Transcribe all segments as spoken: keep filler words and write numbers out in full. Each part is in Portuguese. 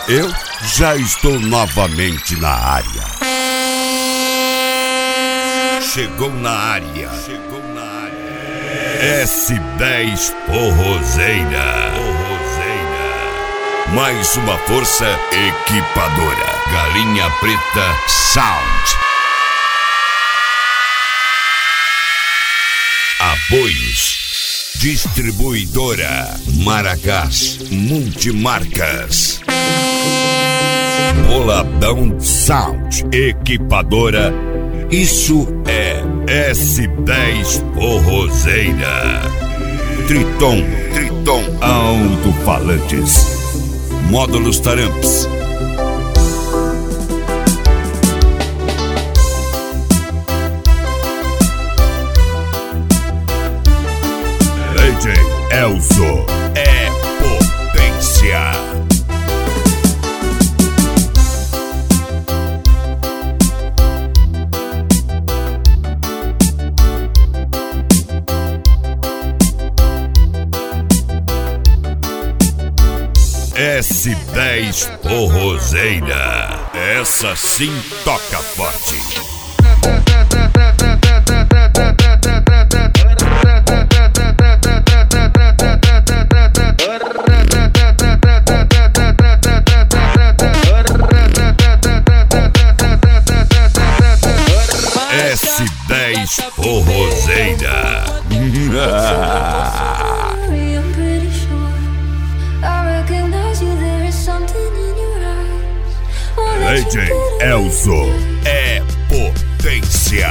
Eu já estou novamente na área. Chegou na área. Chegou na área. S dez Forrozeira. Forrozeira. Mais uma força equipadora. Galinha Preta Sound. Apoios. Distribuidora Maracás Multimarcas. Boladão Sound. Equipadora. Isso é S dez Forrozeira. Triton. Triton Alto-Falantes. Módulos Taramps. D J Elzo é potência. S dez Forrozeira. Essa sim toca forte. S dez Forrozeira. D J Elzo é potência.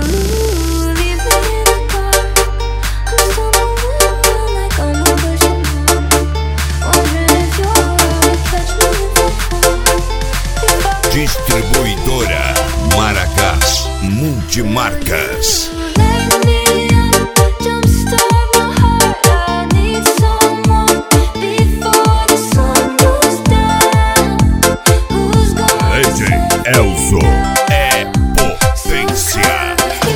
Distribuidora Maracás Multimarcas. Elzo é potência.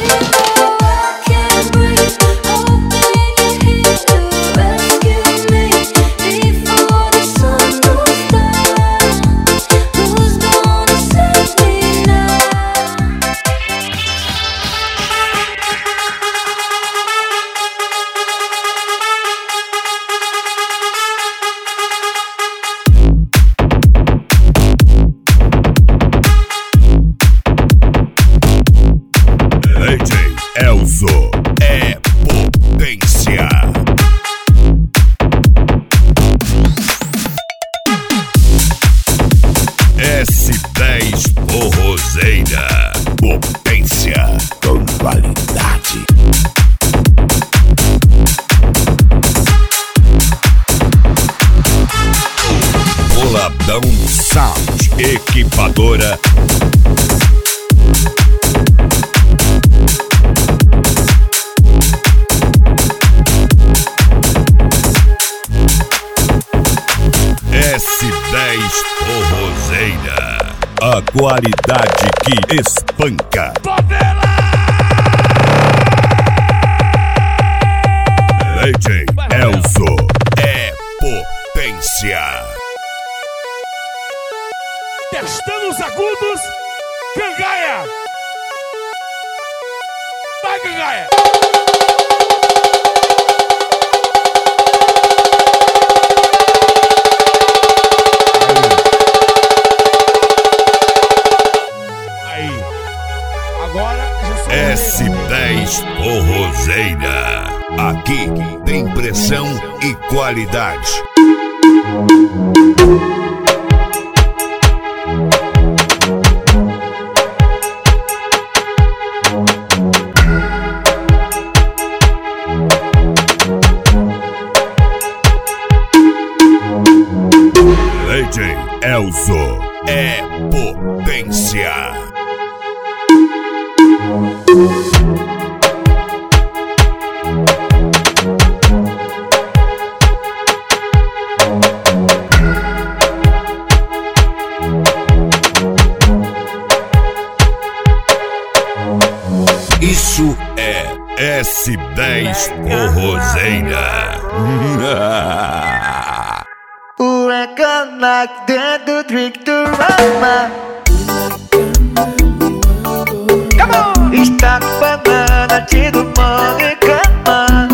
Elzo é potência. S dez Forrozeira. Potência com qualidade. Boladão Sound. Equipadora S dez Forrozeira. A qualidade que espanca. D J Elzo é potência. Testando os agudos. Gangaia. Vai, Gangaia. S dez Forrozeira. Aqui tem pressão e qualidade. D J Elzo é potência. Isso é S dez Forrozeira. Huracán. like that to drink to mama. Come on! Está com banana, tido manga e cama.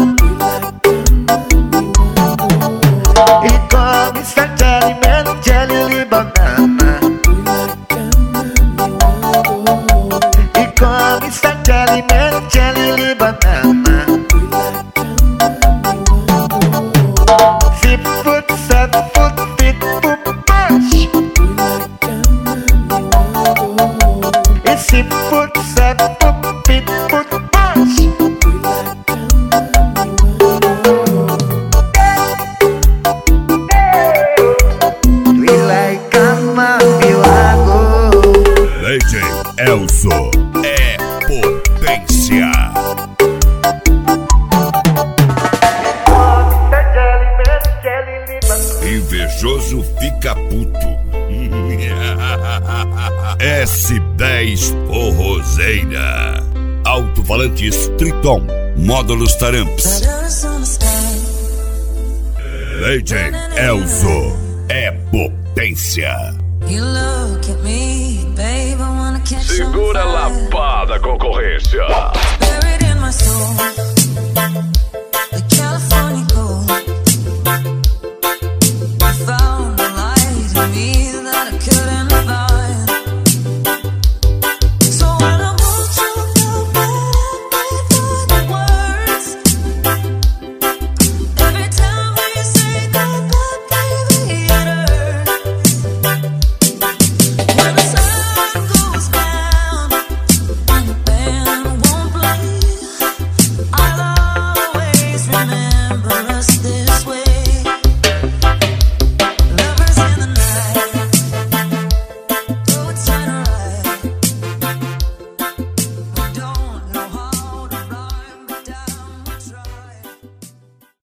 E come santelli, meno jelly e banana. E come santelli, meno jelly e banana. Six foot, seven foot, fit foot punch. E six foot, seven foot, fit foot punch. We like cama, meu lago. D J Elzo é potência. Invejoso fica puto. S dez Forrozeira. Alto-falantes Triton. Módulos Taramps. D J Elzo é potência. Segura a lapada, concorrência.